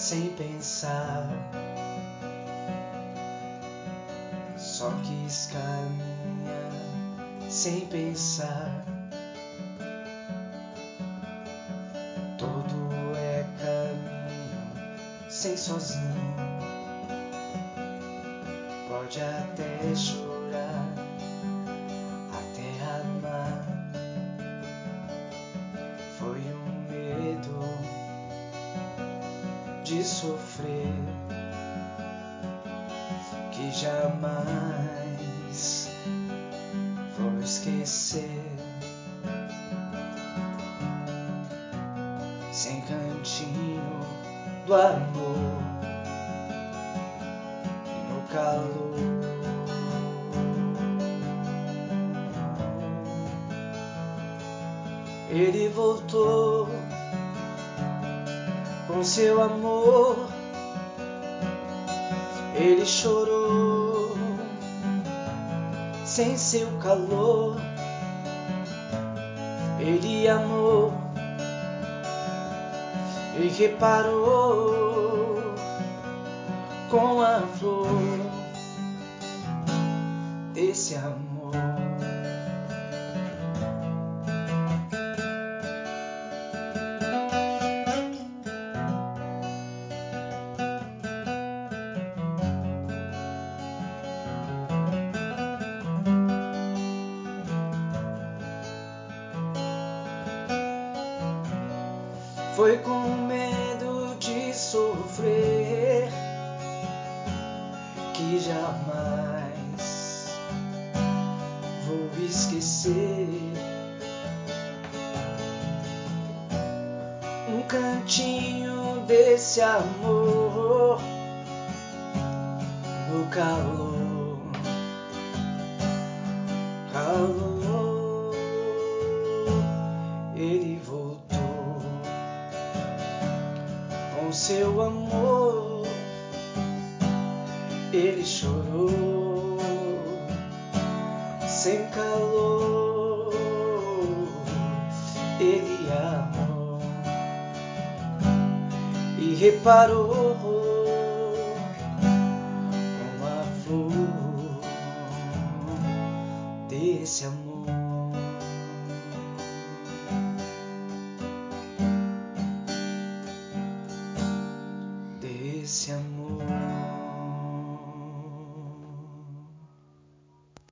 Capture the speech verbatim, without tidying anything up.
sem pensar, só quis caminhar sem pensar. Todo é caminho sem sozinho, pode até chorar, até amar. Foi um medo de sofrer que jamais vou esquecer. Sem cantinho do amor e no calor, ele voltou com seu amor. Ele chorou sem seu calor. Ele amou e reparou com a flor desse amor. Foi com medo de sofrer que jamais vou esquecer. Um cantinho desse amor no calor, calor. Ele voltou com seu amor. Ele chorou sem calor. Ele amou e reparou com a flor desse amor. Desse amor.